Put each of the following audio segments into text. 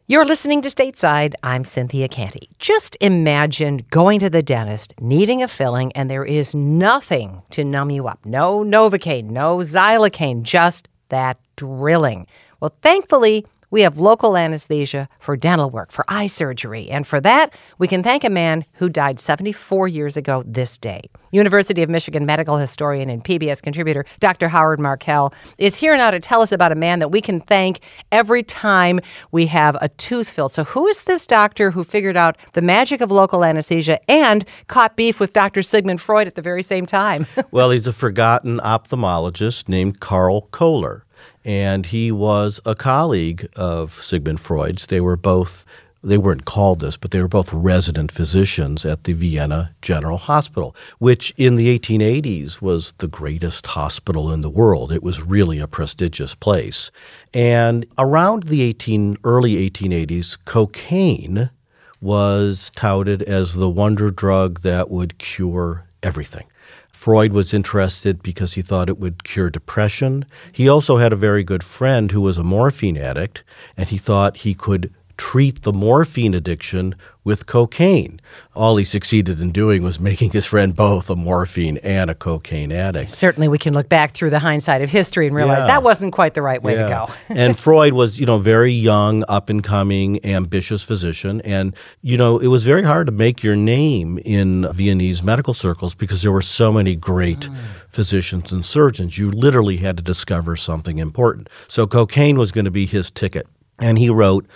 You're listening to Stateside. I'm Cynthia Canty. Just imagine going to the dentist, needing a filling, and there is nothing to numb you up. No Novocaine, no Xylocaine, just that drilling. Well, thankfully, we have local anesthesia for dental work, for eye surgery. And for that, we can thank a man who died 74 years ago this day. University of Michigan medical historian and PBS contributor Dr. Howard Markel is here now to tell us about a man that we can thank every time we have a tooth filled. So who is this doctor who figured out the magic of local anesthesia and caught beef with Dr. Sigmund Freud at the very same time? Well, he's a forgotten ophthalmologist named Karl Kohler. And he was a colleague of Sigmund Freud's. They weren't called this, but they were both resident physicians at the Vienna General Hospital, which in the 1880s was the greatest hospital in the world. It was really a prestigious place. And around the early 1880s, cocaine was touted as the wonder drug that would cure everything. Freud was interested because he thought it would cure depression. He also had a very good friend who was a morphine addict, and he thought he could treat the morphine addiction with cocaine. All he succeeded in doing was making his friend both a morphine and a cocaine addict. Certainly we can look back through the hindsight of history and realize that wasn't quite the right way to go. And Freud was, very young, up-and-coming, ambitious physician. And, it was very hard to make your name in Viennese medical circles because there were so many great physicians and surgeons. You literally had to discover something important. So cocaine was going to be his ticket. And he wrote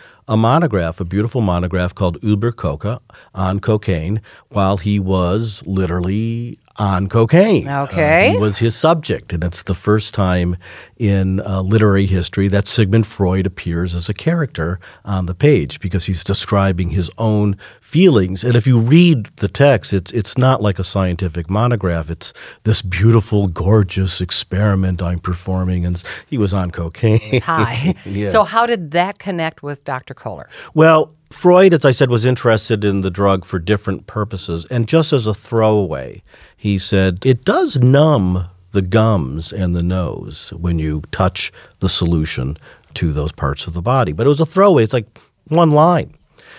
a beautiful monograph called Über Coca, on cocaine, while he was literally on cocaine. Okay. He was his subject, and it's the first time in literary history that Sigmund Freud appears as a character on the page because he's describing his own feelings. And if you read the text, it's not like a scientific monograph. It's this beautiful, gorgeous experiment I'm performing, and he was on cocaine. Hi. Yeah. So how did that connect with Dr. Kohler? Well, Freud, as I said, was interested in the drug for different purposes. And just as a throwaway, he said, it does numb the gums and the nose when you touch the solution to those parts of the body. But it was a throwaway. It's like one line.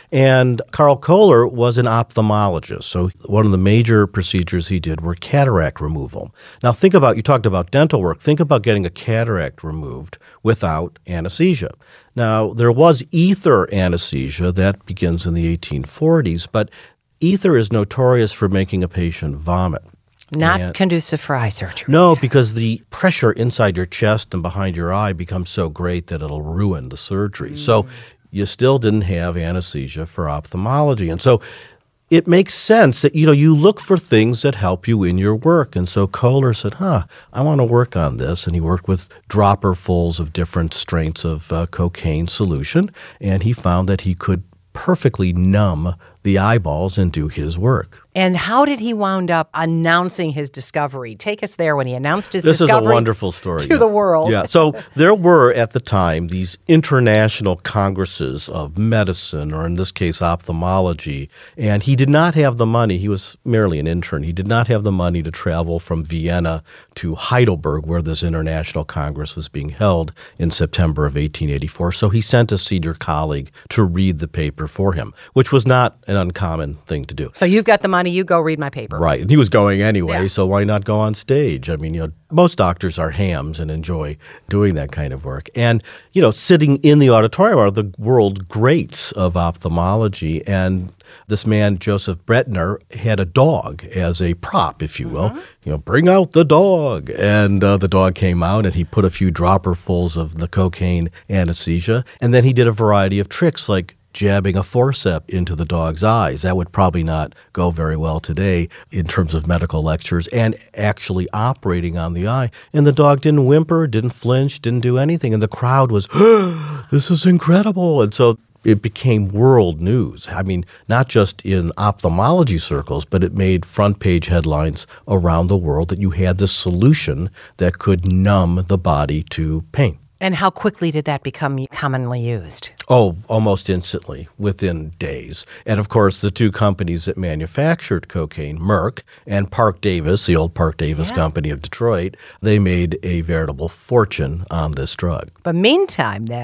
And Karl Kohler was an ophthalmologist. So one of the major procedures he did were cataract removal. Now you talked about dental work. Think about getting a cataract removed without anesthesia. Now, there was ether anesthesia that begins in the 1840s, but ether is notorious for making a patient vomit. Not conducive for eye surgery. No, because the pressure inside your chest and behind your eye becomes so great that it'll ruin the surgery. So you still didn't have anesthesia for ophthalmology. And so it makes sense that, you look for things that help you in your work. And so Kohler said, I want to work on this. And he worked with dropperfuls of different strengths of cocaine solution. And he found that he could perfectly numb the eyeballs and do his work. And how did he wound up announcing his discovery? Take us there when he announced his discovery. This is a wonderful story. To the world. Yeah. So there were at the time these international congresses of medicine, or in this case, ophthalmology. And he did not have the money. He was merely an intern. He did not have the money to travel from Vienna to Heidelberg, where this international congress was being held in September of 1884. So he sent a senior colleague to read the paper for him, which was not an uncommon thing to do. So you've got the money, you go read my paper. Right. And he was going anyway, so why not go on stage? I mean, most doctors are hams and enjoy doing that kind of work. And, sitting in the auditorium are the world greats of ophthalmology. And this man, Joseph Bretner, had a dog as a prop, if you will. Bring out the dog. And the dog came out, and he put a few dropperfuls of the cocaine anesthesia. And then he did a variety of tricks like jabbing a forceps into the dog's eyes. That would probably not go very well today in terms of medical lectures, and actually operating on the eye. And the dog didn't whimper, didn't flinch, didn't do anything. And the crowd was, this is incredible. And so it became world news. I mean, not just in ophthalmology circles, but it made front page headlines around the world that you had this solution that could numb the body to pain. And how quickly did that become commonly used? Oh, almost instantly, within days. And of course, the two companies that manufactured cocaine, Merck and Parke-Davis, the old Parke-Davis company of Detroit, they made a veritable fortune on this drug. But meantime, then,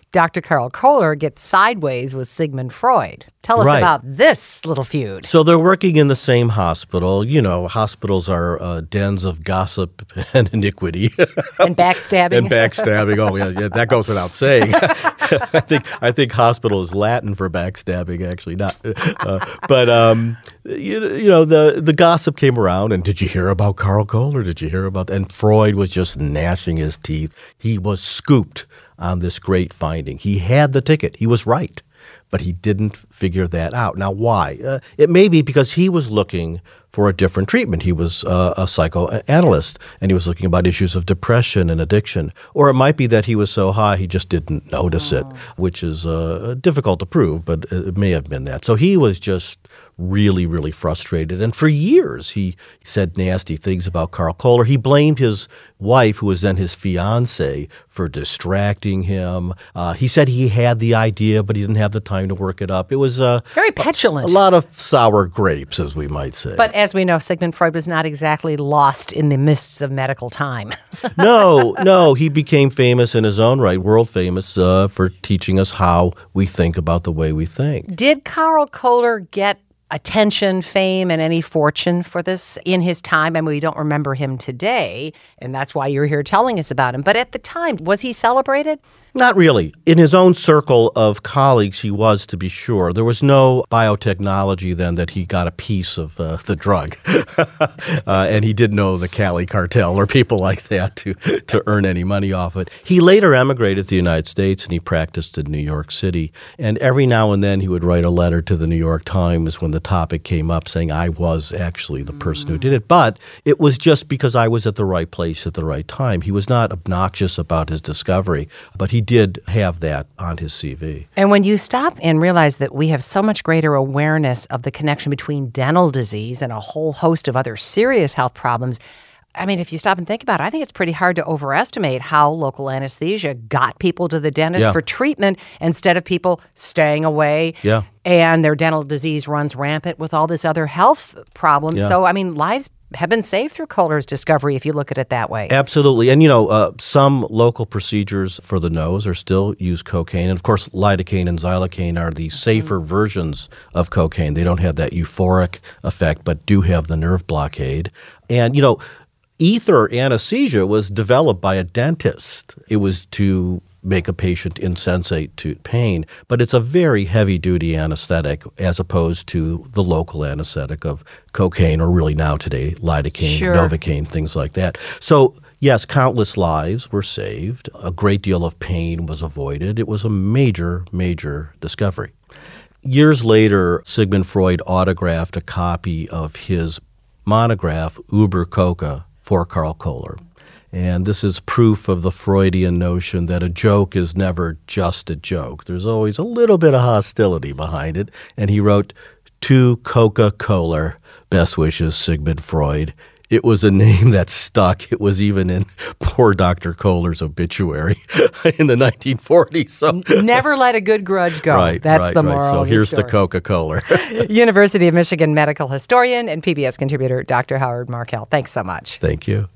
Dr. Karl Kohler gets sideways with Sigmund Freud. Tell us about this little feud. So they're working in the same hospital. You know, hospitals are dens of gossip and iniquity. And backstabbing. And backstabbing. Oh, yeah, that goes without saying. I think hospital is Latin for backstabbing, actually. Not, the gossip came around, and did you hear about Karl Kohler? Did you hear about that? And Freud was just gnashing his teeth. He was scooped on this great finding. He had the ticket. He was right, but he didn't figure that out. Now, why? It may be because he was looking for a different treatment. He was a psychoanalyst, and he was looking about issues of depression and addiction. Or it might be that he was so high he just didn't notice it, which is difficult to prove, but it may have been that. So he was just really, really frustrated. And for years, he said nasty things about Karl Kohler. He blamed his wife, who was then his fiancée, for distracting him. He said he had the idea, but he didn't have the time to work it up. It was very petulant. A lot of sour grapes, as we might say. But as we know, Sigmund Freud was not exactly lost in the mists of medical time. No, he became famous in his own right, world famous, for teaching us how we think about the way we think. Did Karl Kohler get attention, fame, and any fortune for this in his time? I mean, we don't remember him today, and that's why you're here telling us about him. But at the time, was he celebrated? Not really. In his own circle of colleagues, he was, to be sure. There was no biotechnology then that he got a piece of the drug. And he didn't know the Cali cartel or people like that to earn any money off it. He later emigrated to the United States, and he practiced in New York City. And every now and then he would write a letter to the New York Times when the topic came up saying, I was actually the person who did it. But it was just because I was at the right place at the right time. He was not obnoxious about his discovery, but he did have that on his CV. And when you stop and realize that we have so much greater awareness of the connection between dental disease and a whole host of other serious health problems, I mean, if you stop and think about it, I think it's pretty hard to overestimate how local anesthesia got people to the dentist for treatment instead of people staying away. Yeah. And their dental disease runs rampant with all this other health problems. Yeah. So, I mean, lives have been saved through Kohler's discovery, if you look at it that way. Absolutely. And, some local procedures for the nose are still use cocaine. And, of course, lidocaine and xylocaine are the safer versions of cocaine. They don't have that euphoric effect, but do have the nerve blockade. And, ether anesthesia was developed by a dentist. It was to make a patient insensate to pain, but it's a very heavy-duty anesthetic as opposed to the local anesthetic of cocaine or really now today lidocaine, Novocaine, things like that. So yes, countless lives were saved. A great deal of pain was avoided. It was a major, major discovery. Years later, Sigmund Freud autographed a copy of his monograph, Über Coca, for Karl Kohler. And this is proof of the Freudian notion that a joke is never just a joke. There's always a little bit of hostility behind it. And he wrote, "To Coca-Cola, best wishes, Sigmund Freud." It was a name that stuck. It was even in poor Dr. Kohler's obituary in the 1940s. So never let a good grudge go. That's the moral So of the here's story. to Coca-Cola. University of Michigan medical historian and PBS contributor Dr. Howard Markel. Thanks so much. Thank you.